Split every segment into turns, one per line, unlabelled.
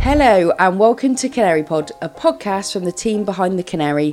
Hello and welcome to Canary Pod, a podcast from the team behind The Canary.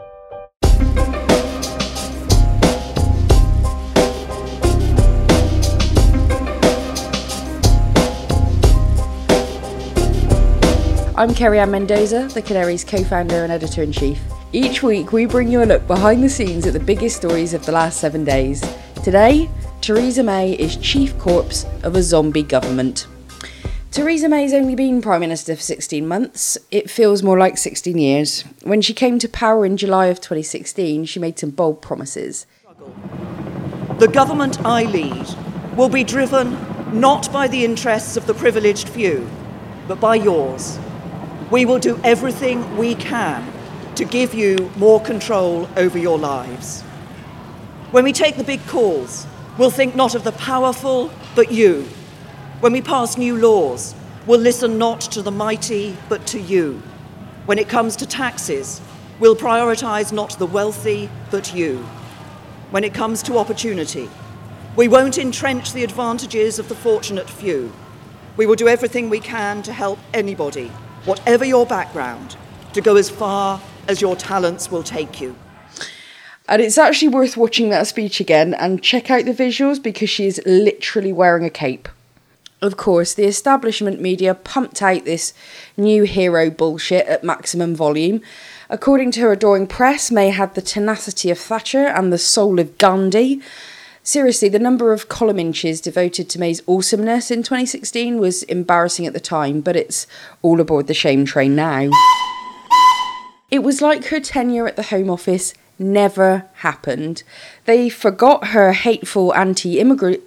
I'm Kerry-Ann Mendoza, The Canary's co-founder and editor-in-chief. Each week we bring you a look behind the scenes at the biggest stories of the last 7 days. Today, Theresa May is chief corpse of a zombie government. Theresa May's only been Prime Minister for 16 months. It feels more like 16 years. When she came to power in July of 2016, she made some bold promises.
The government I lead will be driven not by the interests of the privileged few, but by yours. We will do everything we can to give you more control over your lives. When we take the big calls, we'll think not of the powerful, but you. When we pass new laws, we'll listen not to the mighty, but to you. When it comes to taxes, we'll prioritise not the wealthy, but you. When it comes to opportunity, we won't entrench the advantages of the fortunate few. We will do everything we can to help anybody, whatever your background, to go as far as your talents will take you.
And it's actually worth watching that speech again and check out the visuals because she is literally wearing a cape. Of course, the establishment media pumped out this new hero bullshit at maximum volume. According to her adoring press, May had the tenacity of Thatcher and the soul of Gandhi. Seriously, the number of column inches devoted to May's awesomeness in 2016 was embarrassing at the time, but it's all aboard the shame train now. It was like her tenure at the Home Office never happened. They forgot her hateful anti-immigrant...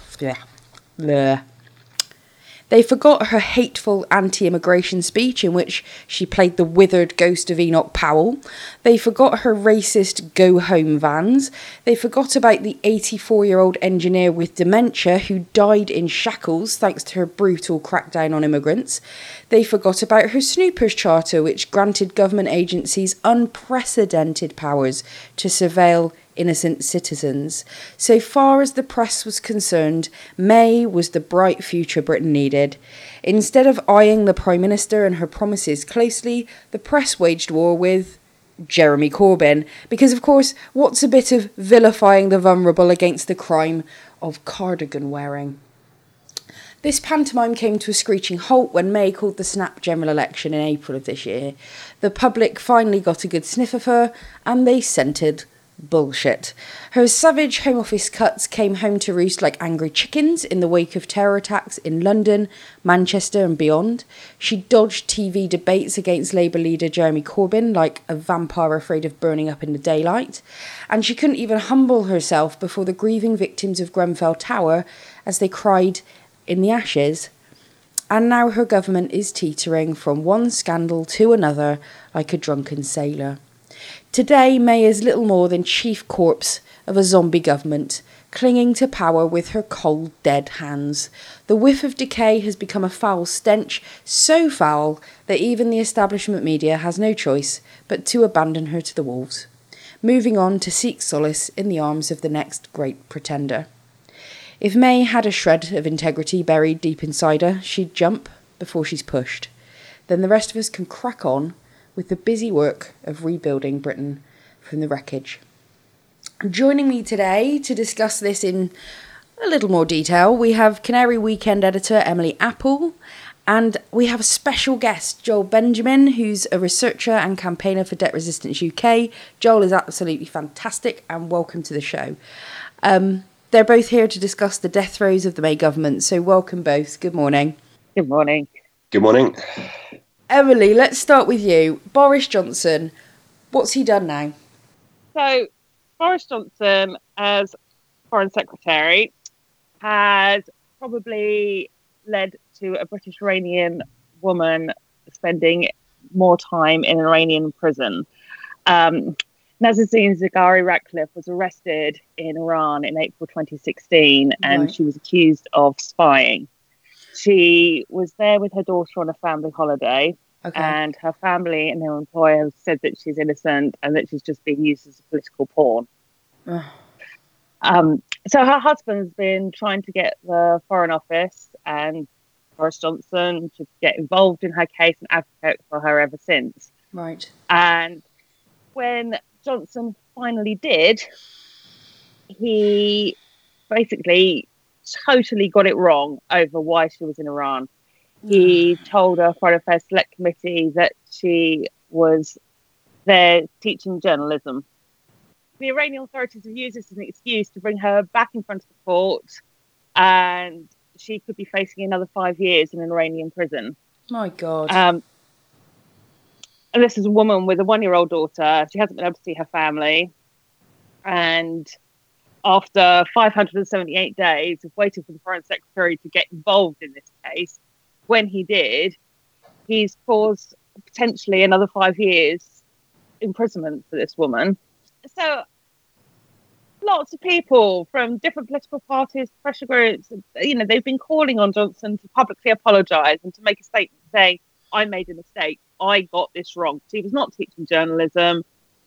They forgot her hateful anti-immigration speech in which she played the withered ghost of Enoch Powell. They forgot her racist go-home vans. They forgot about the 84-year-old engineer with dementia who died in shackles thanks to her brutal crackdown on immigrants. They forgot about her Snoopers Charter, which granted government agencies unprecedented powers to surveil innocent citizens. So far as the press was concerned, May was the bright future Britain needed. Instead of eyeing the Prime Minister and her promises closely, the press waged war with Jeremy Corbyn. Because, of course, what's a bit of vilifying the vulnerable against the crime of cardigan wearing? This pantomime came to a screeching halt when May called the snap general election in April of this year. The public finally got a good sniff of her, and they scented bullshit. Her savage Home Office cuts came home to roost like angry chickens in the wake of terror attacks in London, Manchester and beyond. She dodged TV debates against Labour leader Jeremy Corbyn like a vampire afraid of burning up in the daylight. And she couldn't even humble herself before the grieving victims of Grenfell Tower as they cried in the ashes. And now her government is teetering from one scandal to another like a drunken sailor. Today, May is little more than chief corpse of a zombie government, clinging to power with her cold, dead hands. The whiff of decay has become a foul stench, so foul that even the establishment media has no choice but to abandon her to the wolves, moving on to seek solace in the arms of the next great pretender. If May had a shred of integrity buried deep inside her, she'd jump before she's pushed. Then the rest of us can crack on with the busy work of rebuilding Britain from the wreckage. Joining me today to discuss this in a little more detail, we have Canary Weekend editor Emily Apple, and we have a special guest, Joel Benjamin, who's a researcher and campaigner for Debt Resistance UK. Joel is absolutely fantastic, and welcome to the show. They're both here to discuss the death throes of the May government, so welcome both. Good morning.
Good morning.
Good morning.
Emily, let's start with you. Boris Johnson, what's he done now?
So, Boris Johnson, as Foreign Secretary, has probably led to a British-Iranian woman spending more time in an Iranian prison. Nazanin Zaghari Ratcliffe was arrested in Iran in April 2016, and she was accused of spying. She was there with her daughter on a family holiday, and her family and her employer have said that she's innocent and that she's just being used as a political pawn. So her husband's been trying to get the Foreign Office and Boris Johnson to get involved in her case and advocate for her ever since.
Right.
And when Johnson finally did, he basically totally got it wrong over why she was in Iran. He told her Foreign Affairs Select Committee that she was there teaching journalism. The Iranian authorities have used this as an excuse to bring her back in front of the court, and she could be facing another 5 years in an Iranian prison.
My God.
And this is a woman with a 1-year-old daughter. She hasn't been able to see her family. And after 578 days of waiting for the Foreign Secretary to get involved in this case, when he did, he's caused potentially another 5 years imprisonment for this woman. So lots of people from different political parties, pressure groups, they've been calling on Johnson to publicly apologise and to make a statement saying, I made a mistake. I got this wrong. He was not teaching journalism.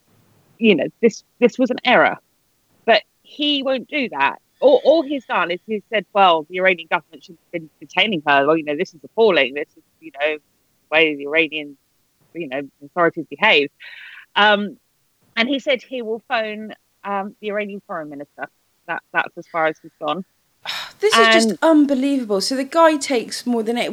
This was an error. But he won't do that. All he's done is he's said, well, the Iranian government should have been detaining her. Well, this is appalling. This is, the way the Iranian, authorities behave. And he said he will phone the Iranian foreign minister. That's as far as he's gone.
This is just unbelievable. So the guy takes more than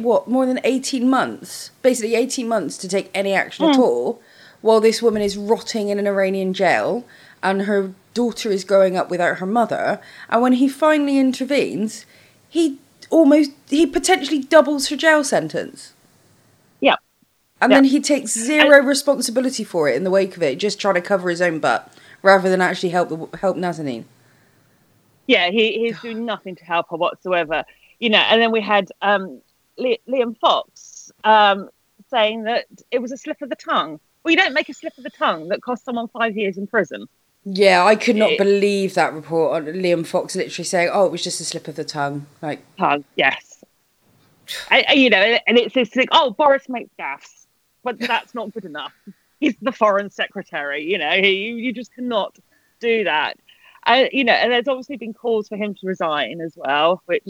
18 months, basically 18 months to take any action at all, while this woman is rotting in an Iranian jail and her daughter is growing up without her mother. And when he finally intervenes, he potentially doubles her jail sentence.
Yeah.
And then he takes zero responsibility for it in the wake of it, just trying to cover his own butt rather than actually help Nazanin.
Yeah, he's doing nothing to help her whatsoever. And then we had Liam Fox saying that it was a slip of the tongue. Well, you don't make a slip of the tongue that costs someone 5 years in prison. Yeah,
I could not believe that report on Liam Fox literally saying, "Oh, it was just a slip of the tongue."
Yes. And it's like, oh, Boris makes gaffes, but that's not good enough. He's the foreign secretary. You just cannot do that. And there's obviously been calls for him to resign as well, which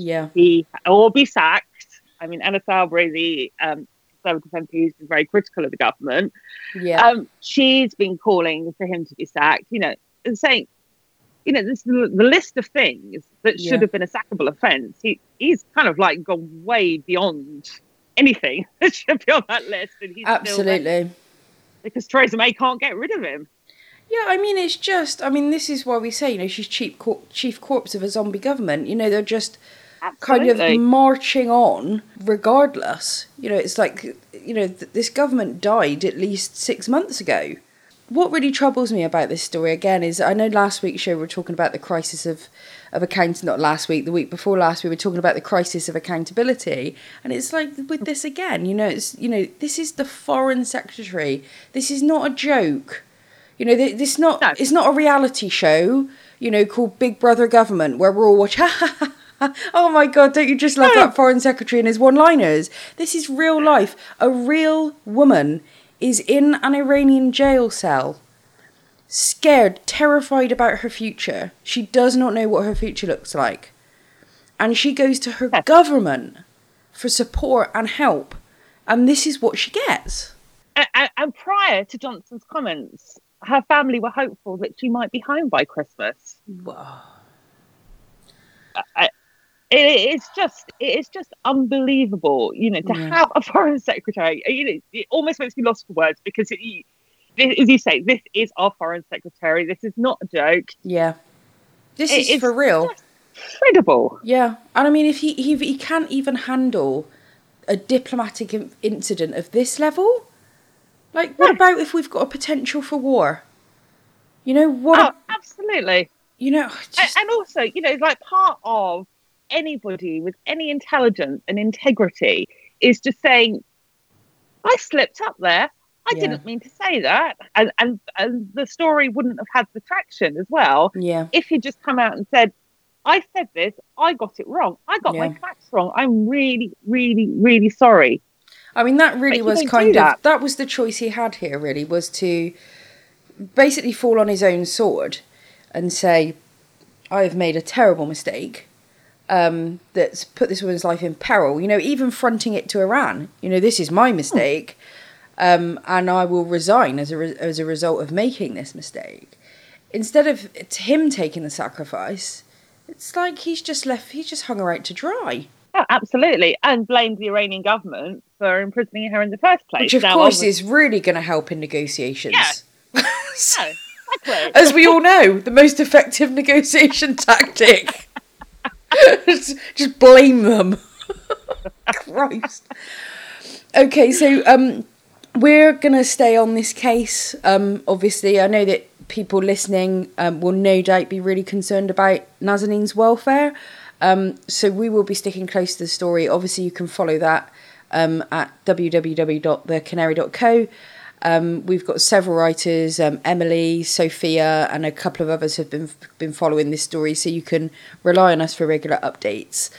or be sacked. I mean, Anna Sowerby, the Conservative MP, who's been very critical of the government. Yeah. She's been calling for him to be sacked, and saying, this the list of things that should have been a sackable offence. He's kind of like gone way beyond anything that should be on that list. And he's
absolutely.
Because Theresa May can't get rid of him.
Yeah, it's just, this is why we say, she's chief corpse of a zombie government. They're just
Absolutely.
kind of marching on regardless. It's like, this government died at least 6 months ago. What really troubles me about this story, again, is I know last week's show we were talking about the crisis of account, not last week, the week before last, we were talking about the crisis of accountability. And it's like with this again, this is the Foreign Secretary. This is not a joke. It's not a reality show, called Big Brother Government, where we're all watching, oh my God, don't you just love that Foreign Secretary and his one-liners? This is real life. A real woman is in an Iranian jail cell, scared, terrified about her future. She does not know what her future looks like. And she goes to her government for support and help. And this is what she gets.
And prior to Johnson's comments, her family were hopeful that she might be home by Christmas.
Wow.
It is just unbelievable, to have a foreign secretary. It almost makes me lost for words because, as you say, this is our foreign secretary. This is not a joke.
Yeah, this is for real.
Incredible.
Yeah, and if he can't even handle a diplomatic incident of this level, like what about if we've got a potential for war?
Absolutely. And also, like part of anybody with any intelligence and integrity is just saying, I slipped up there. I didn't mean to say that. And the story wouldn't have had the traction as well.
Yeah.
If he'd just come out and said, I said this, I got it wrong. I got my facts wrong. I'm really, really, really sorry.
That really was that was the choice he had here, really, was to basically fall on his own sword and say, I've made a terrible mistake. that's put this woman's life in peril. Even fronting it to Iran. This is my mistake, and I will resign as a result of making this mistake. Instead of him taking the sacrifice, it's like he's just hung her out to dry.
Oh, absolutely, and blamed the Iranian government for imprisoning her in the first place.
Which, of course, is really going to help in negotiations.
Yeah. Exactly.
As we all know, the most effective negotiation tactic. Just blame them. Christ. Okay, so we're going to stay on this case. Obviously, I know that people listening will no doubt be really concerned about Nazanin's welfare. So we will be sticking close to the story. Obviously, you can follow that at www.thecanary.co. We've got several writers, Emily, Sophia, and a couple of others have been following this story, so you can rely on us for regular updates.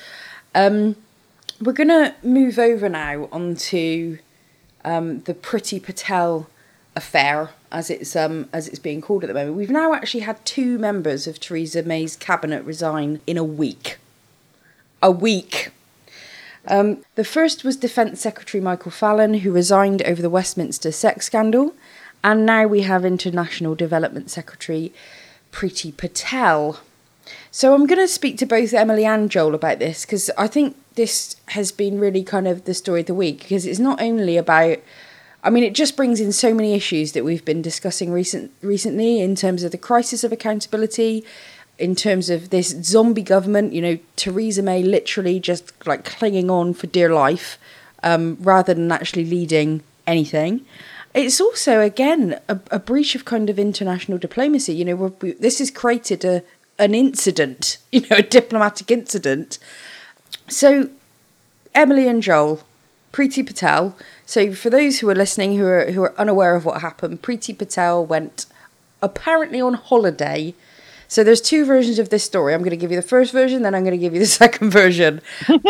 We're going to move over now onto the Priti Patel affair, as it's being called at the moment. We've now actually had 2 members of Theresa May's cabinet resign in a week. A week. The first was Defence Secretary Michael Fallon, who resigned over the Westminster sex scandal. And now we have International Development Secretary Priti Patel. So I'm going to speak to both Emily and Joel about this, because I think this has been really kind of the story of the week, because it's not only about... it just brings in so many issues that we've been discussing recently in terms of the crisis of accountability, in terms of this zombie government, Theresa May literally just like clinging on for dear life, rather than actually leading anything. It's also, again, a breach of kind of international diplomacy. This has created an incident, a diplomatic incident. So, Emily and Joel, Priti Patel. So, for those who are listening who are unaware of what happened, Priti Patel went apparently on holiday. So there's 2 versions of this story. I'm going to give you the first version, then I'm going to give you the second version.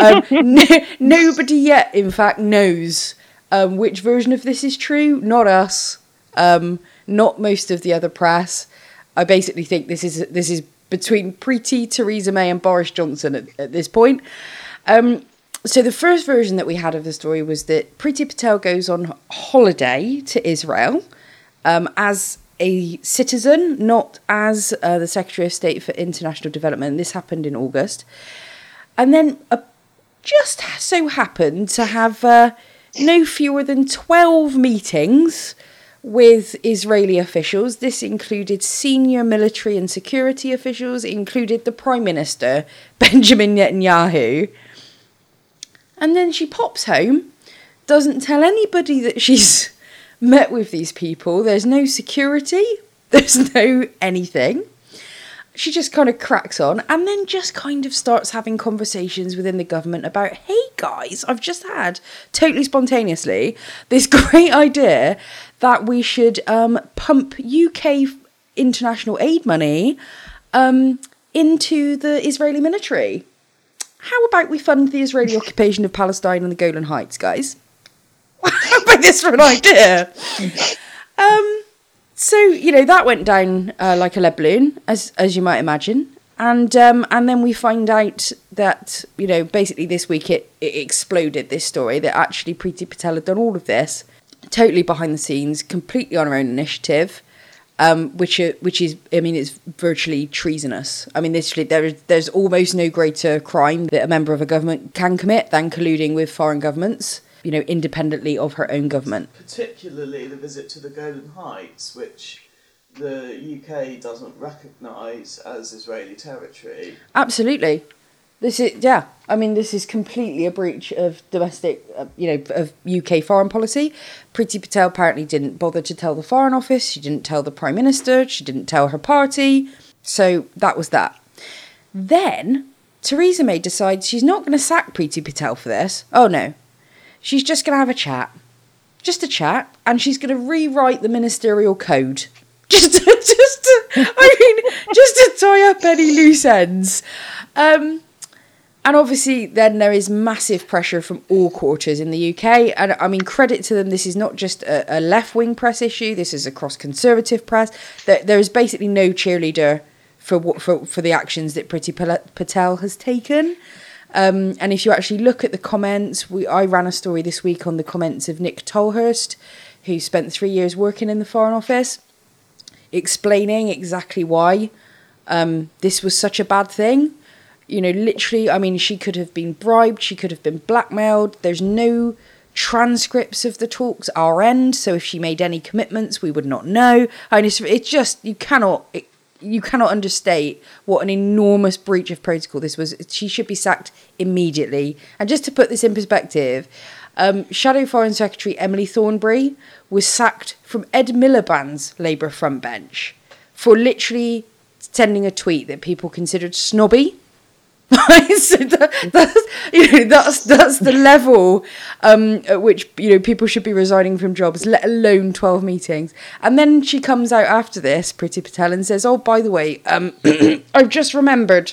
Nobody yet, in fact, knows which version of this is true. Not us. Not most of the other press. I basically think this is between Priti, Theresa May and Boris Johnson at this point. So the first version that we had of the story was that Priti Patel goes on holiday to Israel as a citizen, not as the Secretary of State for International Development. This happened in August. And then just so happened to have no fewer than 12 meetings with Israeli officials. This included senior military and security officials. It included the Prime Minister, Benjamin Netanyahu. And then she pops home, doesn't tell anybody that she's met with these people. There's no security. There's no anything. She just kind of cracks on and then just kind of starts having conversations within the government about, hey guys, I've just had, totally spontaneously, this great idea that we should pump UK international aid money into the Israeli military. How about we fund the Israeli occupation of Palestine and the Golan Heights, guys? How about this for an idea? So, that went down like a lead balloon, as you might imagine. And then we find out that, basically this week it exploded, this story, that actually Priti Patel had done all of this totally behind the scenes, completely on her own initiative, which is, it's virtually treasonous. Literally, there's almost no greater crime that a member of a government can commit than colluding with foreign governments, independently of her own government.
Particularly the visit to the Golan Heights, which the UK doesn't recognise as Israeli territory.
Absolutely. This is completely a breach of domestic, of UK foreign policy. Priti Patel apparently didn't bother to tell the Foreign Office. She didn't tell the Prime Minister. She didn't tell her party. So that was that. Then Theresa May decides she's not going to sack Priti Patel for this. Oh no. She's just going to have a chat. Just a chat. And she's going to rewrite the ministerial code. Just to tie up any loose ends. And obviously then there is massive pressure from all quarters in the UK. And credit to them, this is not just a left-wing press issue. This is across conservative press. There is basically no cheerleader for the actions that Priti Patel has taken. And if you actually look at the comments, I ran a story this week on the comments of Nick Tolhurst, who spent 3 years working in the Foreign Office, explaining exactly why this was such a bad thing. You know, literally, I mean, she could have been bribed, she could have been blackmailed. There's no transcripts of the talks our end, so if she made any commitments, we would not know. I mean, it's just, you cannot understate what an enormous breach of protocol this was. She should be sacked immediately. And just to put this in perspective, Shadow Foreign Secretary Emily Thornberry was sacked from Ed Miliband's Labour front bench for literally sending a tweet that people considered snobby. So that's the level at which, you know, people should be resigning from jobs, let alone 12 meetings. And then she comes out after this, Priti Patel, and says, "Oh, by the way, I've just remembered.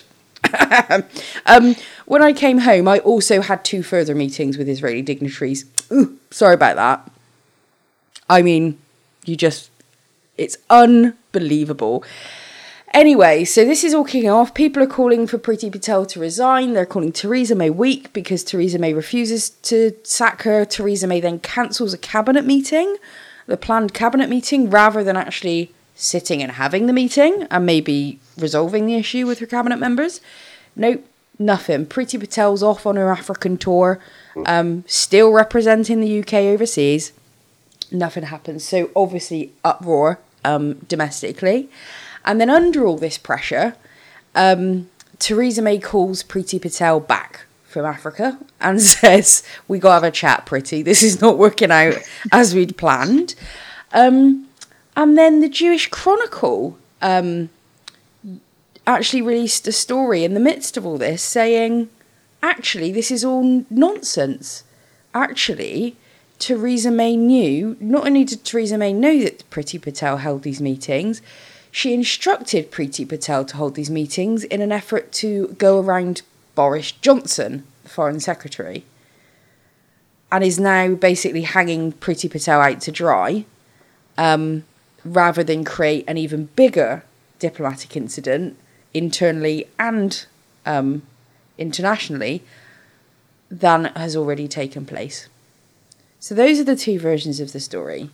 When I came home, I also had 2 further meetings with Israeli dignitaries. Ooh, sorry about that." I mean, it's unbelievable. Anyway, so this is all kicking off. People are calling for Priti Patel to resign. They're calling Theresa May weak because Theresa May refuses to sack her. Theresa May then cancels a cabinet meeting, the planned cabinet meeting, rather than actually sitting and having the meeting and maybe resolving the issue with her cabinet members. Nope, nothing. Priti Patel's off on her African tour, still representing the UK overseas. Nothing happens. So obviously uproar domestically. And then under all this pressure, Theresa May calls Priti Patel back from Africa and says, "We got to have a chat, Priti. This is not working out as we'd planned." And then the Jewish Chronicle actually released a story in the midst of all this saying, actually, this is all nonsense. Actually, Theresa May knew, not only did Theresa May know that Priti Patel held these meetings, she instructed Priti Patel to hold these meetings in an effort to go around Boris Johnson, the Foreign Secretary, and is now basically hanging Priti Patel out to dry, rather than create an even bigger diplomatic incident internally and internationally than has already taken place. So those are the 2 versions of the story.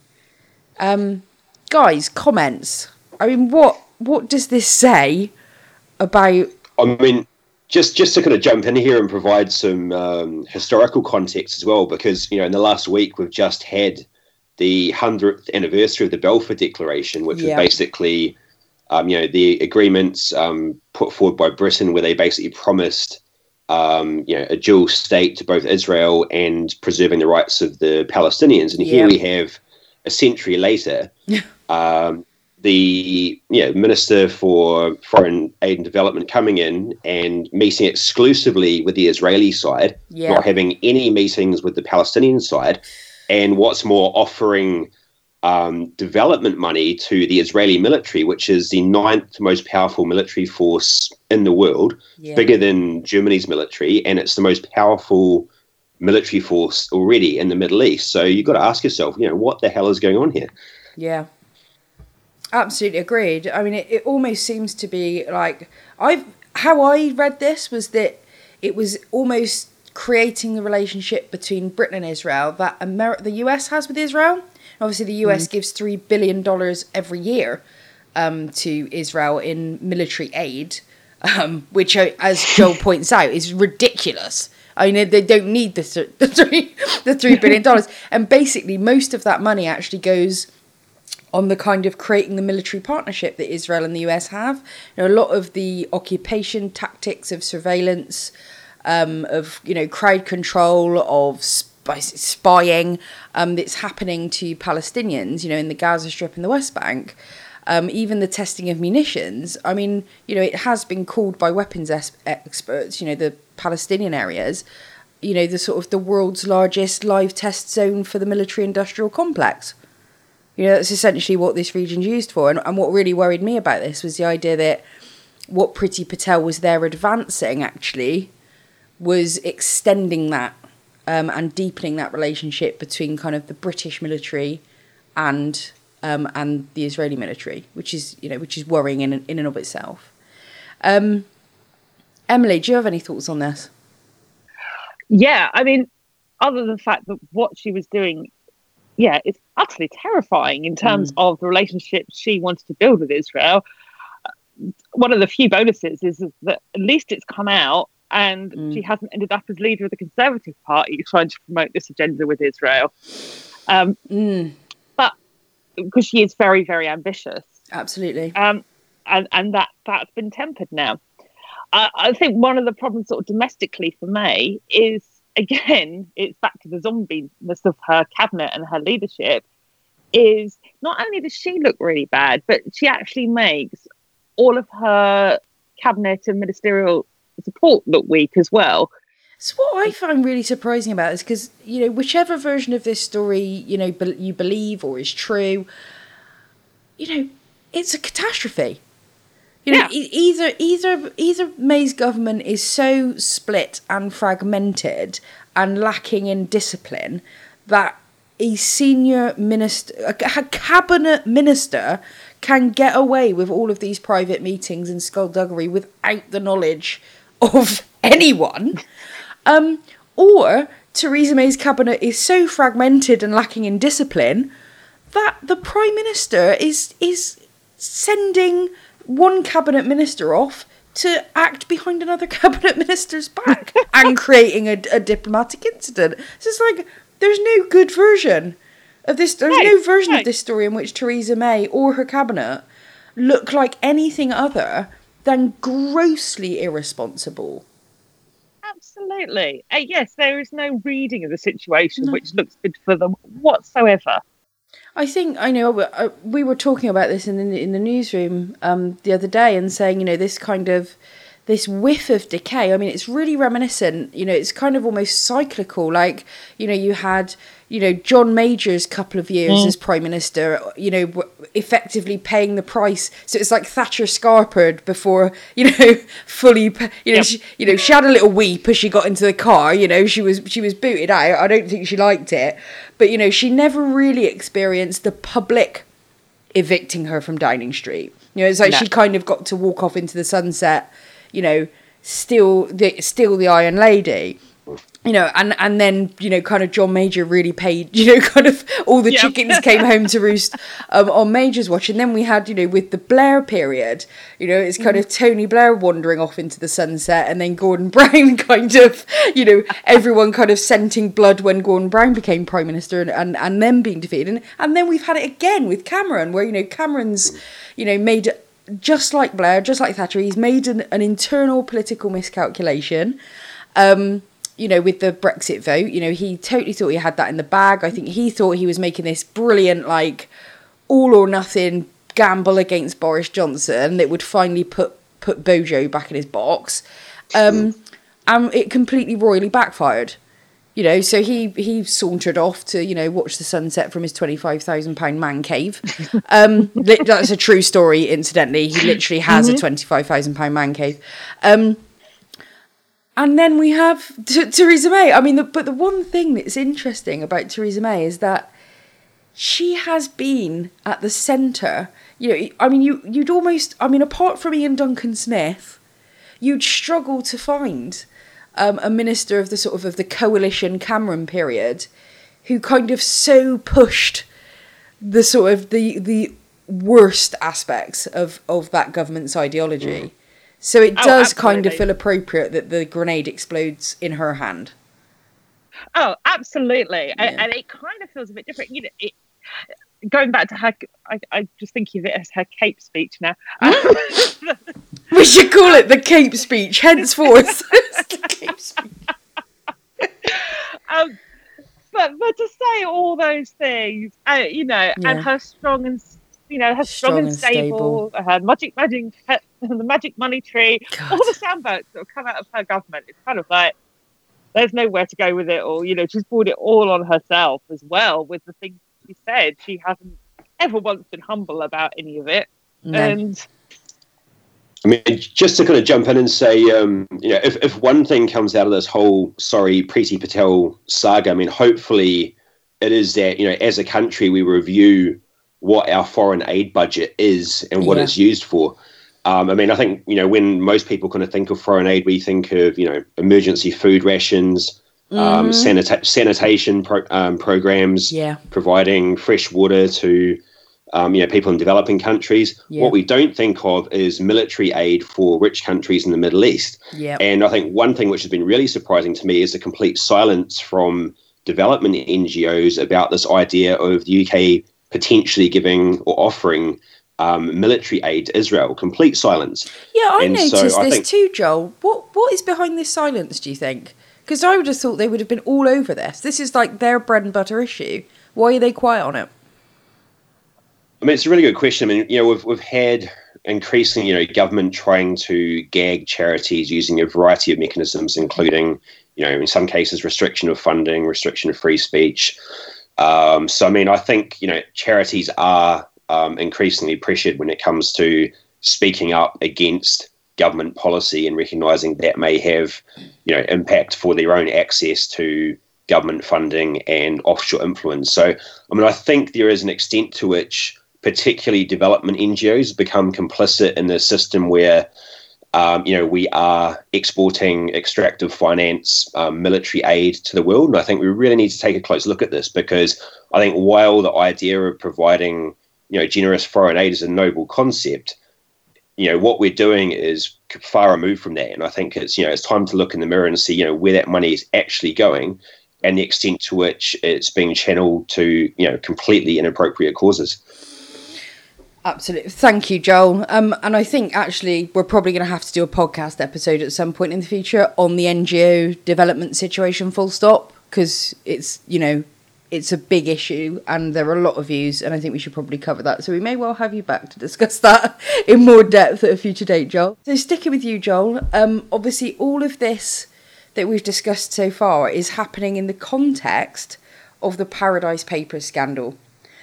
Guys, comments. I mean, what does this say about...
I mean, just to kind of jump in here and provide some historical context as well, because, you know, in the last week we've just had the 100th anniversary of the Balfour Declaration, which was basically, the agreements put forward by Britain where they basically promised, a dual state to both Israel and preserving the rights of the Palestinians. And here we have, a century later, the Minister for Foreign Aid and Development coming in and meeting exclusively with the Israeli side, not having any meetings with the Palestinian side, and what's more, offering development money to the Israeli military, which is the 9th most powerful military force in the world, bigger than Germany's military, and it's the most powerful military force already in the Middle East. So you've got to ask yourself, what the hell is going on here?
Yeah. Absolutely agreed. I mean, it almost seems to be like how I read this was that it was almost creating the relationship between Britain and Israel that the US has with Israel. Obviously, the US gives $3 billion every year to Israel in military aid, which, as Joel points out, is ridiculous. I mean, they don't need the $3 billion. And basically, most of that money actually goes on the kind of creating the military partnership that Israel and the US have. A lot of the occupation tactics of surveillance, of crowd control, of spying that's happening to Palestinians, in the Gaza Strip and the West Bank, even the testing of munitions. I mean, it has been called by weapons experts, the Palestinian areas, the sort of the world's largest live test zone for the military-industrial complex. That's essentially what this region's used for. And what really worried me about this was the idea that what Priti Patel was there advancing, actually, was extending that and deepening that relationship between kind of the British military and the Israeli military, which is worrying in and of itself. Emily, do you have any thoughts on this?
Yeah, I mean, other than the fact that what she was doing, it's utterly terrifying in terms of the relationship she wanted to build with Israel. One of the few bonuses is that at least it's come out and she hasn't ended up as leader of the Conservative Party trying to promote this agenda with Israel. But because she is very, very ambitious.
Absolutely.
And that's been tempered now. I think one of the problems sort of domestically for May is, again, it's back to the zombiness of her cabinet and her leadership, is not only does she look really bad, but she actually makes all of her cabinet and ministerial support look weak as well.
So what I find really surprising about this, because, whichever version of this story, you believe or is true, it's a catastrophe. Either May's government is so split and fragmented and lacking in discipline that a senior minister, a cabinet minister, can get away with all of these private meetings and skullduggery without the knowledge of anyone, or Theresa May's cabinet is so fragmented and lacking in discipline that the Prime Minister is sending one cabinet minister off to act behind another cabinet minister's back and creating a diplomatic incident. So it's like, there's no good version of this. There's no version of this story in which Theresa May or her cabinet look like anything other than grossly irresponsible.
Absolutely. Yes, there is no reading of the situation which looks good for them whatsoever.
I think, we were talking about this in the newsroom the other day and saying, this whiff of decay. I mean, it's really reminiscent, it's kind of almost cyclical. Like, you had, John Major's couple of years as Prime Minister, effectively paying the price. So it's like Thatcher Scarpered before, fully, she had a little weep as she got into the car, she was booted out. I don't think she liked it. But, she never really experienced the public evicting her from Downing Street. It's like she kind of got to walk off into the sunset, still the Iron Lady, and then, kind of John Major really paid, kind of all the chickens came home to roost on Major's watch. And then we had, with the Blair period, it's kind of Tony Blair wandering off into the sunset, and then Gordon Brown kind of, everyone kind of scenting blood when Gordon Brown became Prime Minister and then being defeated. And then we've had it again with Cameron, where, Cameron's, made, just like Blair, just like Thatcher, he's made an internal political miscalculation, with the Brexit vote. He totally thought he had that in the bag. I think he thought he was making this brilliant, all or nothing gamble against Boris Johnson that would finally put Bojo back in his box. And it completely royally backfired. So he sauntered off to, watch the sunset from his £25,000 man cave. That's a true story, incidentally. He literally has a £25,000 man cave. And then we have Theresa May. I mean, but the one thing that's interesting about Theresa May is that she has been at the centre. You'd almost, apart from Ian Duncan Smith, you'd struggle to find a minister of the sort of the coalition Cameron period who kind of so pushed the sort of the worst aspects of that government's ideology. So it does kind of feel appropriate that the grenade explodes in her hand.
Oh, absolutely. Yeah. And it kind of feels a bit different. Going back to her, I just think of it as her Cape speech now.
We should call it the Cape speech, henceforth. The Cape speech.
But to say all those things, and her strong and strong and stable, her the magic money tree, all the soundbites that have come out of her government. It's kind of like there's nowhere to go with it all. She's brought it all on herself as well with the things she said. She hasn't ever once been humble about any of it. No. And
I mean, just to kind of jump in and say, if one thing comes out of this whole Priti Patel saga, I mean, hopefully it is that, as a country, we review what our foreign aid budget is and what it's used for. I mean, I think, when most people kind of think of foreign aid, we think of, emergency food rations, sanitation programs, providing fresh water to, people in developing countries. What we don't think of is military aid for rich countries in the Middle East. And I think one thing which has been really surprising to me is the complete silence from development NGOs about this idea of the UK potentially giving or offering military aid to Israel. Complete silence.
Yeah, I noticed this too, Joel. What is behind this silence, do you think? Because I would have thought they would have been all over this. This is like their bread and butter issue. Why are they quiet on it?
I mean, it's a really good question. I mean, we've had increasing, government trying to gag charities using a variety of mechanisms, including, in some cases, restriction of funding, restriction of free speech. So, I mean, I think, charities are increasingly pressured when it comes to speaking up against government policy and recognising that may have, impact for their own access to government funding and offshore influence. So, I mean, I think there is an extent to which particularly development NGOs become complicit in a system where, we are exporting extractive finance, military aid to the world. And I think we really need to take a close look at this, because I think while the idea of providing, generous foreign aid is a noble concept, what we're doing is far removed from that. And I think it's time to look in the mirror and see, where that money is actually going and the extent to which it's being channeled to, completely inappropriate causes.
Absolutely. Thank you, Joel. And I think actually we're probably going to have to do a podcast episode at some point in the future on the NGO development situation, full stop, because it's, it's a big issue and there are a lot of views, and I think we should probably cover that. So we may well have you back to discuss that in more depth at a future date, Joel. So sticking with you, Joel, obviously all of this that we've discussed so far is happening in the context of the Paradise Papers scandal.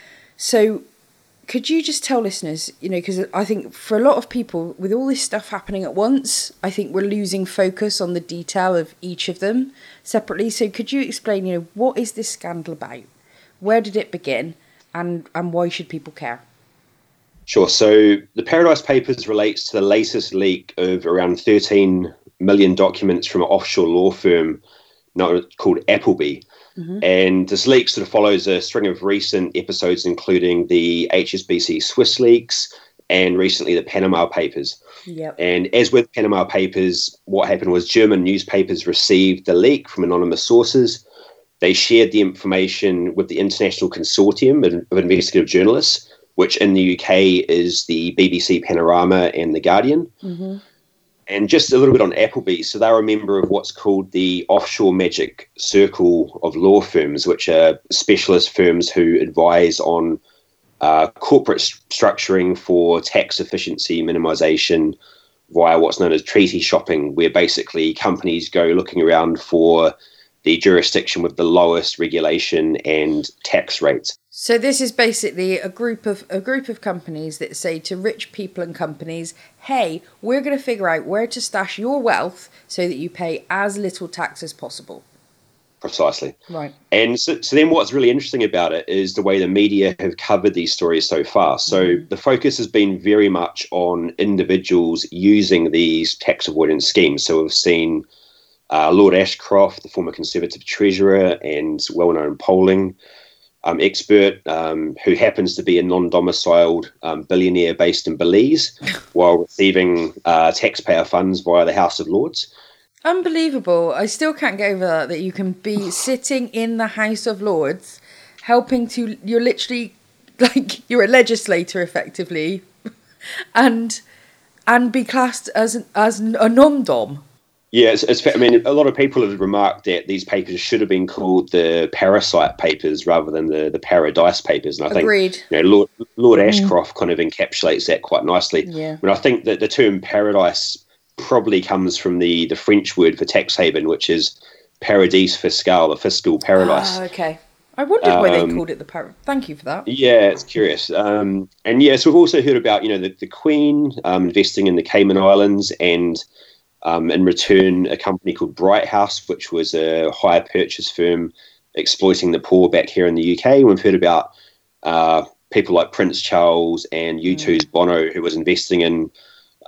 So could you just tell listeners, because I think for a lot of people, with all this stuff happening at once, I think we're losing focus on the detail of each of them separately. So could you explain, what is this scandal about? Where did it begin? And why should people care?
Sure. So the Paradise Papers relates to the latest leak of around 13 million documents from an offshore law firm called Appleby. Mm-hmm. And this leak sort of follows a string of recent episodes, including the HSBC Swiss leaks and recently the Panama Papers.
Yep.
And as with Panama Papers, what happened was German newspapers received the leak from anonymous sources. They shared the information with the International Consortium of Investigative Journalists, which in the UK is the BBC Panorama and The Guardian.
Mm-hmm.
And just a little bit on Appleby. So they're a member of what's called the Offshore Magic Circle of law firms, which are specialist firms who advise on corporate structuring for tax efficiency minimization via what's known as treaty shopping, where basically companies go looking around for the jurisdiction with the lowest regulation and tax rates.
So this is basically a group of companies that say to rich people and companies, hey, we're going to figure out where to stash your wealth so that you pay as little tax as possible.
Precisely.
Right.
And so then what's really interesting about it is the way the media have covered these stories so far. So the focus has been very much on individuals using these tax avoidance schemes. So we've seen Lord Ashcroft, the former Conservative Treasurer and well-known polling expert, who happens to be a non-domiciled billionaire based in Belize while receiving taxpayer funds via the House of Lords.
Unbelievable. I still can't get over that you can be sitting in the House of Lords helping to, you're literally like, you're a legislator effectively and be classed as a non-dom.
Yeah, I mean, a lot of people have remarked that these papers should have been called the Parasite Papers rather than the Paradise Papers. And I think
Agreed.
Lord Ashcroft kind of encapsulates that quite nicely.
Yeah.
I mean, I think that the term paradise probably comes from the French word for tax haven, which is paradis fiscal, the fiscal paradise.
Ah, okay. I wondered why they called it the paradise. Thank you for that.
Yeah, it's curious. And yes, we've also heard about, the Queen investing in the Cayman Islands and in return, a company called Bright House, which was a hire purchase firm exploiting the poor back here in the UK. We've heard about people like Prince Charles and U2's Bono, who was investing in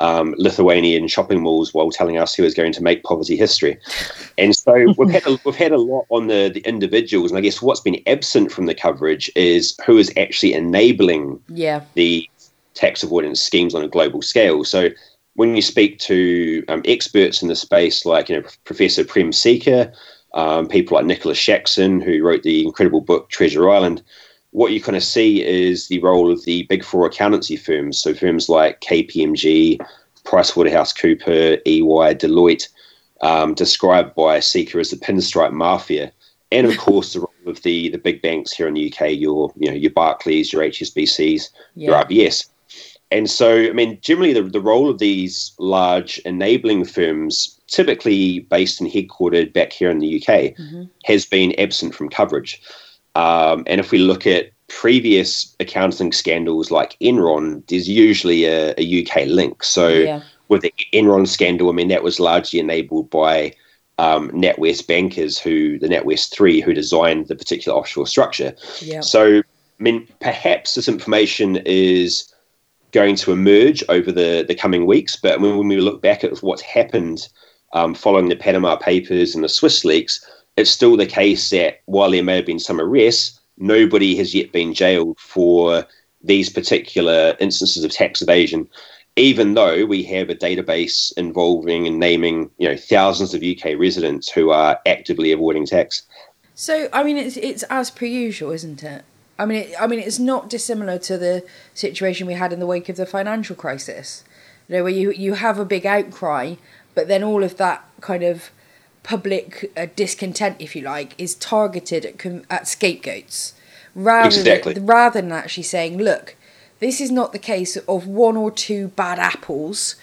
Lithuanian shopping malls while telling us he was going to make poverty history. And so we've had a lot on the individuals, and I guess what's been absent from the coverage is who is actually enabling the tax avoidance schemes on a global scale. So when you speak to experts in the space, like Professor Prem Sikka, people like Nicholas Shaxson, who wrote the incredible book Treasure Island, what you kind of see is the role of the big four accountancy firms. So firms like KPMG, PricewaterhouseCoopers, EY, Deloitte, described by Sikka as the pinstripe mafia. And of course, the role of the big banks here in the UK, your Barclays, your HSBCs, your RBS. And so, I mean, generally the role of these large enabling firms, typically based and headquartered back here in the UK, has been absent from coverage. And if we look at previous accounting scandals like Enron, there's usually a UK link. So with the Enron scandal, I mean, that was largely enabled by NatWest bankers, the NatWest 3, who designed the particular offshore structure. So, I mean, perhaps this information is going to emerge over the coming weeks. But when we look back at what's happened following the Panama Papers and the Swiss leaks, it's still the case that while there may have been some arrests, nobody has yet been jailed for these particular instances of tax evasion, even though we have a database involving and naming thousands of UK residents who are actively avoiding tax.
So, I mean, it's as per usual, isn't it? I mean, it's not dissimilar to the situation we had in the wake of the financial crisis, where you have a big outcry, but then all of that kind of public discontent, if you like, is targeted at scapegoats, rather than actually saying, look, this is not the case of one or two bad apples,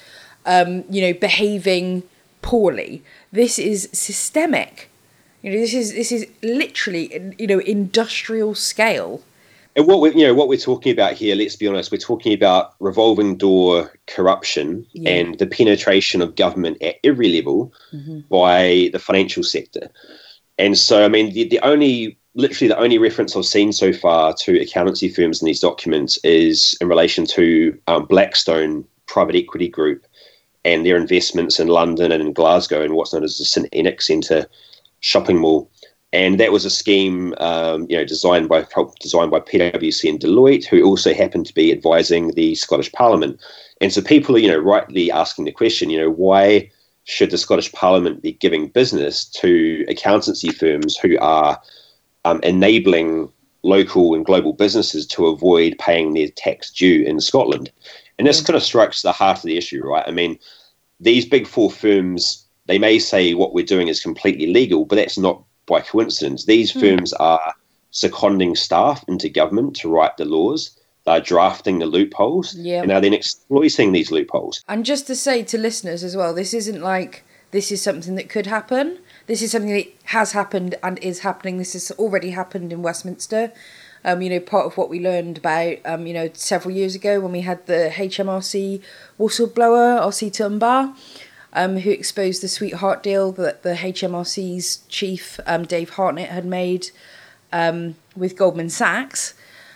behaving poorly. This is systemic. This is literally, industrial scale.
And what we're talking about here, let's be honest, we're talking about revolving door corruption and the penetration of government at every level by the financial sector. And so, I mean, the only reference I've seen so far to accountancy firms in these documents is in relation to Blackstone Private Equity Group and their investments in London and in Glasgow and what's known as the St Enoch Centre shopping mall. And that was a scheme, designed by PwC and Deloitte, who also happened to be advising the Scottish Parliament. And so people are, rightly asking the question, why should the Scottish Parliament be giving business to accountancy firms who are enabling local and global businesses to avoid paying their tax due in Scotland? And this kind of strikes the heart of the issue, right? I mean, these big four firms, they may say what we're doing is completely legal, but that's not by coincidence. These firms are seconding staff into government to write the laws. They're drafting the loopholes and are then exploiting these loopholes.
And just to say to listeners as well, this isn't like this is something that could happen. This is something that has happened and is happening. This has already happened in Westminster. Part of what we learned about, several years ago when we had the HMRC whistleblower, Osita Mba, who exposed the sweetheart deal that the HMRC's chief, Dave Hartnett, had made with Goldman Sachs.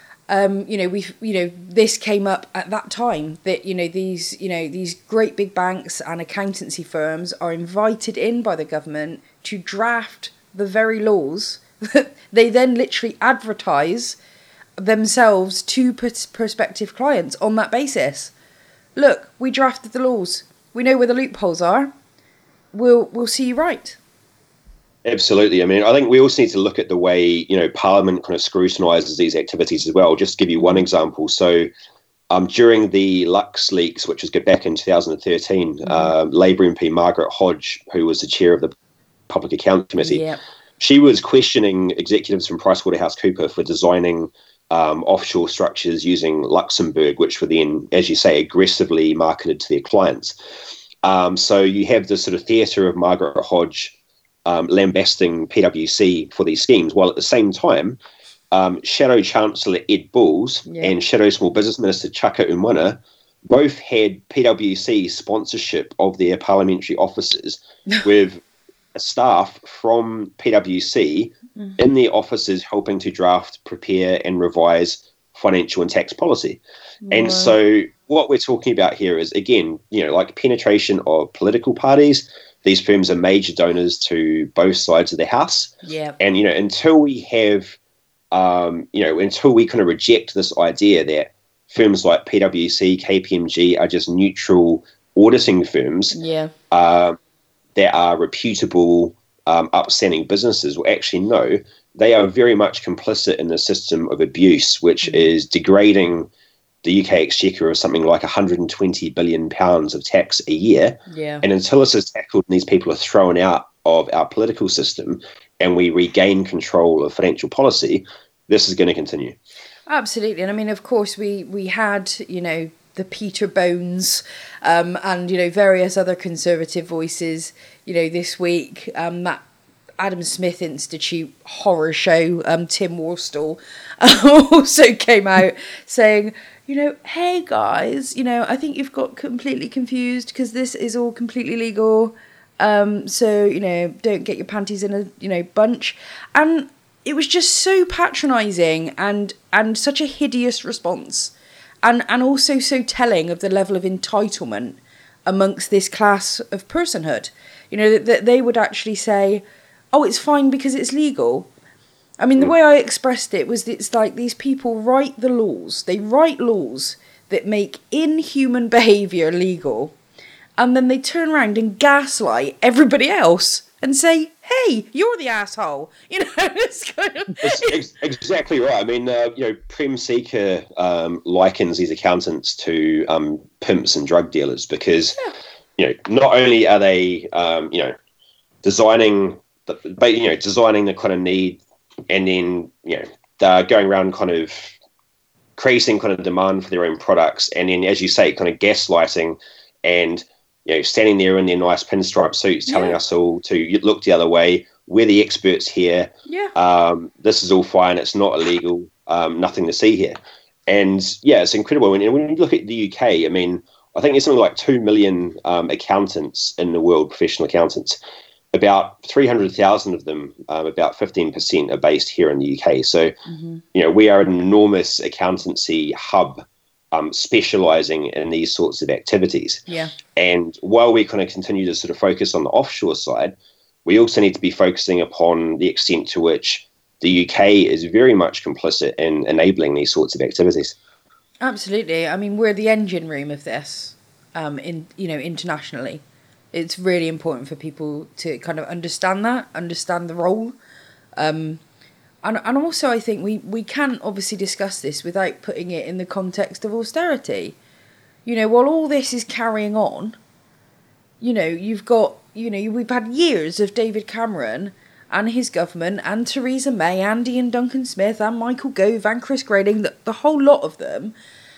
This came up at that time that these great big banks and accountancy firms are invited in by the government to draft the very laws that they then literally advertise themselves to prospective clients on that basis. Look, we drafted the laws. We know where the loopholes are. We'll see you right.
Absolutely. I mean, I think we also need to look at the way, Parliament kind of scrutinises these activities as well. Just to give you one example. So during the Lux leaks, which was back in 2013, Labour MP Margaret Hodge, who was the chair of the Public Accounts Committee, she was questioning executives from PricewaterhouseCoopers for designing offshore structures using Luxembourg, which were then, as you say, aggressively marketed to their clients. So you have this sort of theatre of Margaret Hodge lambasting PwC for these schemes, while at the same time, Shadow Chancellor Ed Balls and Shadow Small Business Minister Chaka Umwana both had PwC sponsorship of their parliamentary offices with staff from PwC in their offices helping to draft, prepare and revise financial and tax policy. And so what we're talking about here is, again, like penetration of political parties. These firms are major donors to both sides of the house.
Yeah.
And, until we have, until we kind of reject this idea that firms like PwC, KPMG are just neutral auditing firms that are reputable, upstanding businesses, well, actually, no, they are very much complicit in the system of abuse, which is degrading the UK exchequer of something like £120 billion of tax a year.
Yeah.
And until this is tackled and these people are thrown out of our political system and we regain control of financial policy, this is going to continue.
Absolutely. And I mean, of course, we had, the Peter Bones and, various other conservative voices, this week, that Adam Smith Institute horror show, Tim Worstall, also came out saying, hey guys, I think you've got completely confused because this is all completely legal. So, don't get your panties in a, bunch. And it was just so patronising and such a hideous response. And also so telling of the level of entitlement amongst this class of personhood. That they would actually say, oh, it's fine because it's legal. I mean, the way I expressed it was, it's like these people write the laws. They write laws that make inhuman behaviour legal. And then they turn around and gaslight everybody else and say, hey, you're the asshole. It's kind of...
That's exactly right. I mean, Prem Seeker likens these accountants to pimps and drug dealers because, not only are they, designing the kind of need, and then, they're going around kind of creating kind of demand for their own products. And then, as you say, kind of gaslighting and, standing there in their nice pinstripe suits, telling us all to look the other way. We're the experts here.
Yeah.
This is all fine. It's not illegal. Nothing to see here. And it's incredible. When you look at the UK, I mean, I think there's something like 2 million accountants in the world, professional accountants. About 300,000 of them, about 15%, are based here in the UK. So, we are an enormous accountancy hub, specialising in these sorts of activities.
Yeah.
And while we kind of continue to sort of focus on the offshore side, we also need to be focusing upon the extent to which the UK is very much complicit in enabling these sorts of activities.
Absolutely. I mean, we're the engine room of this, internationally. It's really important for people to kind of understand the role. And also, I think we can't obviously discuss this without putting it in the context of austerity. While all this is carrying on, you've got, we've had years of David Cameron and his government and Theresa May and Ian Duncan Smith and Michael Gove and Chris Grayling, the whole lot of them,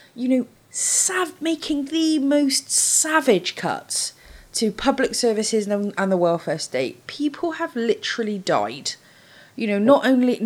making the most savage cuts to public services and the welfare state. People have literally died. Not only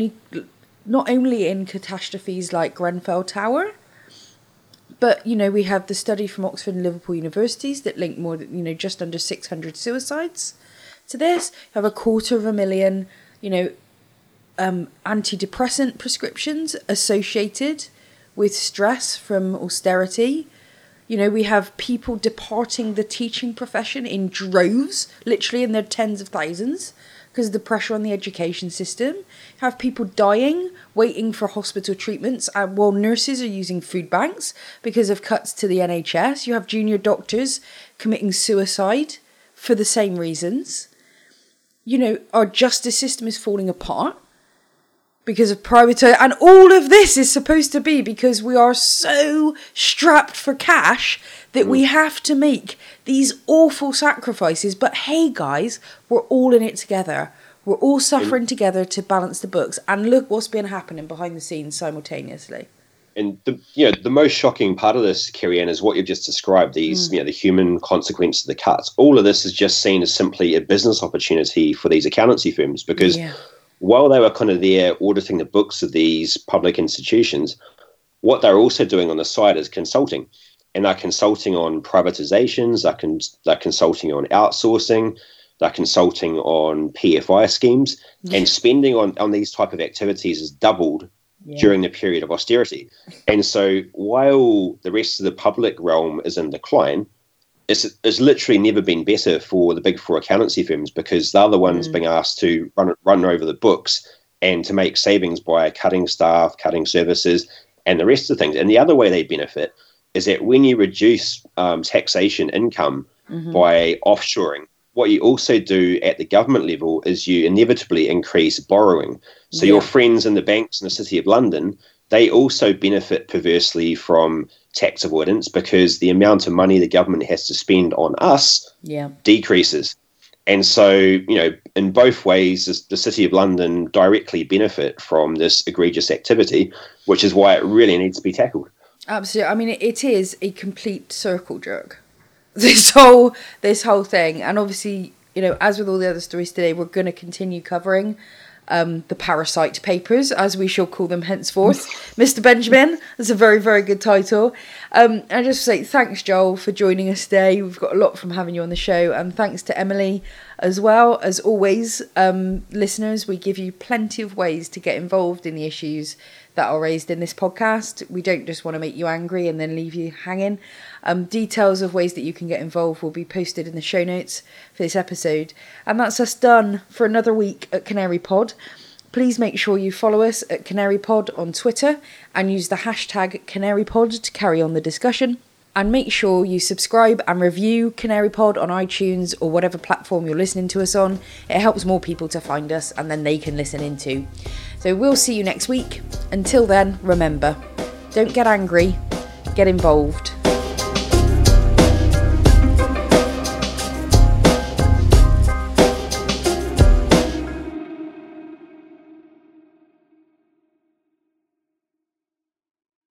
in catastrophes like Grenfell Tower, but we have the study from Oxford and Liverpool universities that link more than just under 600 suicides to this. You have 250,000 antidepressant prescriptions associated with stress from austerity. We have people departing the teaching profession in droves, literally in their tens of thousands, because of the pressure on the education system. You have people dying, waiting for hospital treatments, while nurses are using food banks because of cuts to the NHS. You have junior doctors committing suicide for the same reasons. Our justice system is falling apart because of privatisation. And all of this is supposed to be because we are so strapped for cash that we have to make these awful sacrifices. But hey, guys, we're all in it together. We're all suffering together to balance the books. And look what's been happening behind the scenes simultaneously.
And the most shocking part of this, Kerry-Anne, is what you've just described, these, the human consequence of the cuts. All of this is just seen as simply a business opportunity for these accountancy firms because while they were kind of there auditing the books of these public institutions, what they're also doing on the side is consulting. And they're consulting on privatizations, they're consulting on outsourcing, they're consulting on PFI schemes, and spending on these type of activities has doubled during the period of austerity. And so while the rest of the public realm is in decline, it's literally never been better for the big four accountancy firms, because they're the ones being asked to run over the books and to make savings by cutting staff, cutting services, and the rest of the things. And the other way they benefit is that when you reduce taxation income by offshoring, what you also do at the government level is you inevitably increase borrowing. So your friends in the banks in the City of London, they also benefit perversely from tax avoidance, because the amount of money the government has to spend on us decreases. And so, you know, in both ways, the City of London directly benefit from this egregious activity, which is why it really needs to be tackled.
Absolutely. I mean, it is a complete circle jerk, this whole thing. And obviously, you know, as with all the other stories today, we're going to continue covering the Parasite Papers, as we shall call them henceforth. Mr. Benjamin, that's a very, very good title. I just say thanks, Joel, for joining us today. We've got a lot from having you on the show, and thanks to Emily as well. As always, listeners, we give you plenty of ways to get involved in the issues that are raised in this podcast. We don't just want to make you angry and then leave you hanging. Details of ways that you can get involved will be posted in the show notes for this episode. And that's us done for another week at Canary Pod. Please make sure you follow us at Canary Pod on Twitter and use the hashtag CanaryPod to carry on the discussion. And make sure you subscribe and review Canary Pod on iTunes or whatever platform you're listening to us on. It helps more people to find us, and then they can listen in too. So we'll see you next week. Until then, remember, don't get angry, get involved.